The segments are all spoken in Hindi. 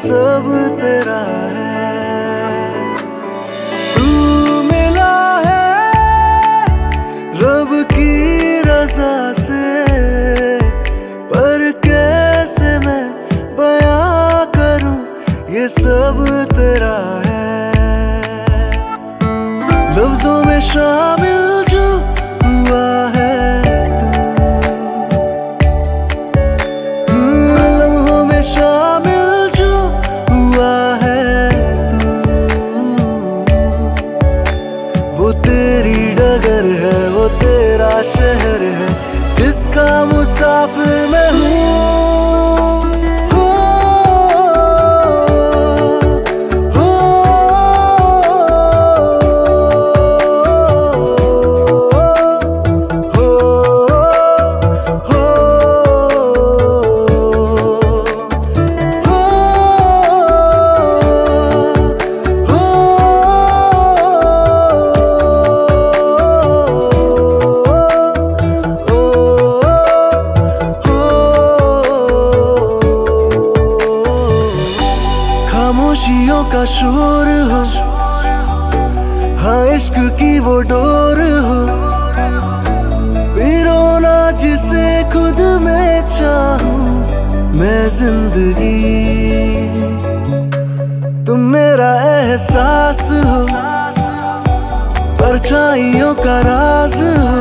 सब तेरा है। तू मिला है रब की रजा से, पर कैसे मैं बयां करूं ये सब तेरा है। लफ्जों में शामिल जो हुआ है शामिल जो हुआ है तू, वो तेरी डगर है, वो तेरा शहर है जिसका मुसाफिर मैं हूँ। खामोशियों का शोर हो, हाँ इश्क की वो डोर हो, पिरोना जिसे खुद में चाहूं मैं जिंदगी। तुम मेरा एहसास हो, परछाइयों का राज हो,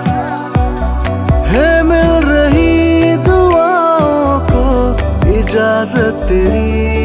है मिल रही दुआओं को इजाजत तेरी।